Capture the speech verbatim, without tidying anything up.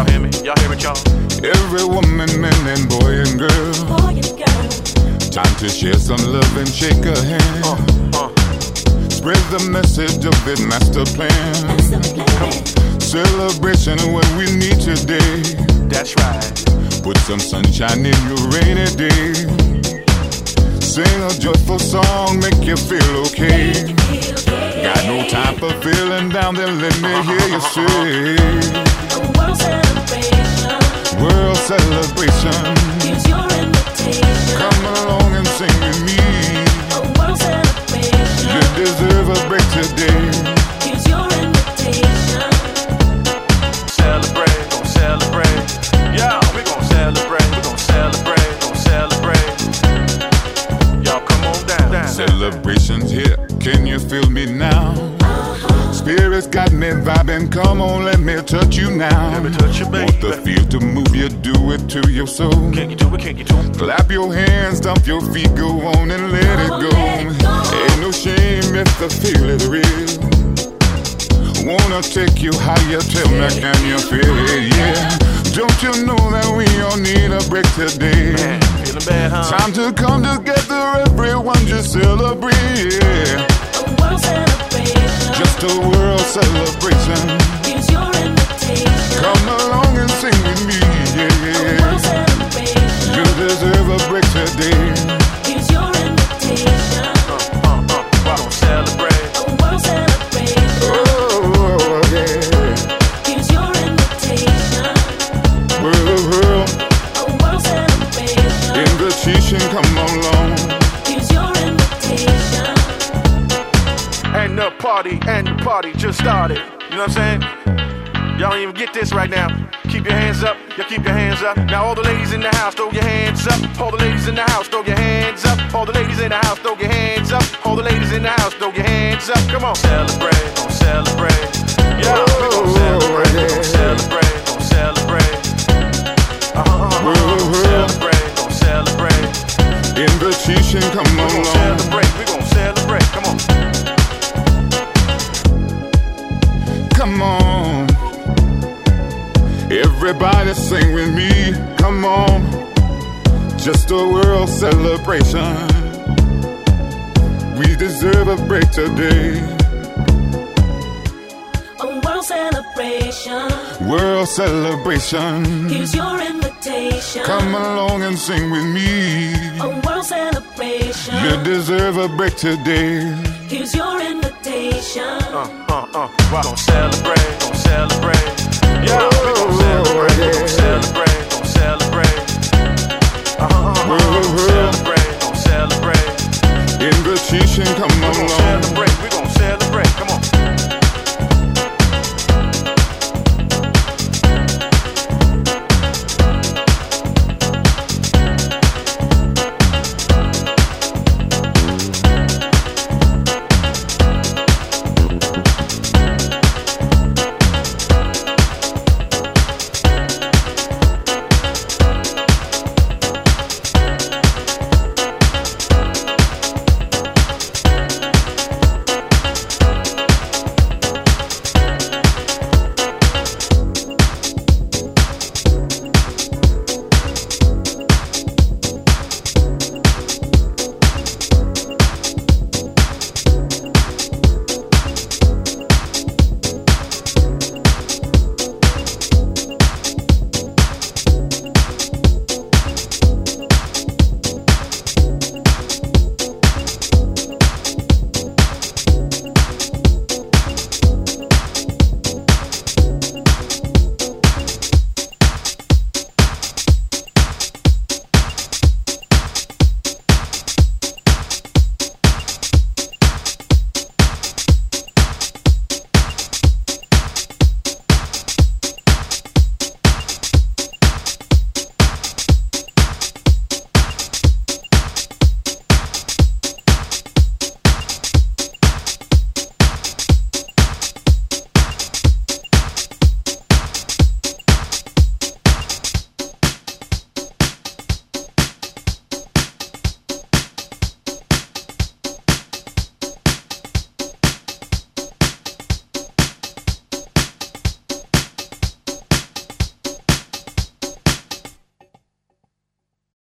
hear me? Y'all hear it, y'all? Every woman, man, and boy and girl. Boy and girl. Time to share some love and shake a hand. Uh, uh. Spread the message of the master plan. Master plan. Celebration of what we need today. That's right. Put some sunshine in your rainy day. Sing a joyful song, make you feel okay. Make you feel okay. Got no time for feeling down, then let me hear you say. A world celebration. World celebration. Here's your invitation. Come along and sing with me. A world celebration. You deserve a break today. Here's your invitation. Celebrate, gon' celebrate. Yeah, we gon' celebrate, we gon' celebrate, gon' celebrate. Y'all come on down. down. Celebrations here, can you feel me now? Spirit's got me vibing, come on, let me touch you now. Let me touch you, baby. Want the feel to move you, do it to your soul. Can you do it, can you do it? Clap your hands, stomp your feet, go on and let it go. Ain't no shame if the feel is real. Wanna take you higher, tell me can you feel it, yeah. Don't you know that we all need a break today? Man, feeling bad, huh? Time to come together, everyone just celebrate, yeah. A world celebration. Just a world celebration. Here's your invitation. Come along and sing with me, A yeah. world celebration. You deserve a break today. Here's your invitation. Uh, uh, uh, we gon' celebrate. A world celebration. Oh, yeah. Here's your invitation. World, world, A world celebration. invitation, come along. Here's your invitation. And the party, and the party just started. You know what I'm saying? Y'all don't even get this right now. Keep your hands up, y'all keep your hands up. Now all the ladies in the house, throw your hands up. All the ladies in the house, throw your hands up. All the ladies in the house, throw your hands up. All the ladies in the house, throw your hands up. Come on, celebrate, gon' celebrate. Yeah, we gon' celebrate, we gon' celebrate, gon' celebrate. Uh-huh, uh-huh, World, gon' world. celebrate, gon' celebrate. Invitation, come We gon' along. celebrate, we gon' celebrate. Come on. Come on. Everybody sing with me. Come on. Just a world celebration. We deserve a break today. A world celebration. World celebration. Here's your invitation. Come along and sing with me. A world celebration. You deserve a break today. Here's your invitation. Uh, uh, uh, we gon' celebrate, gon' celebrate.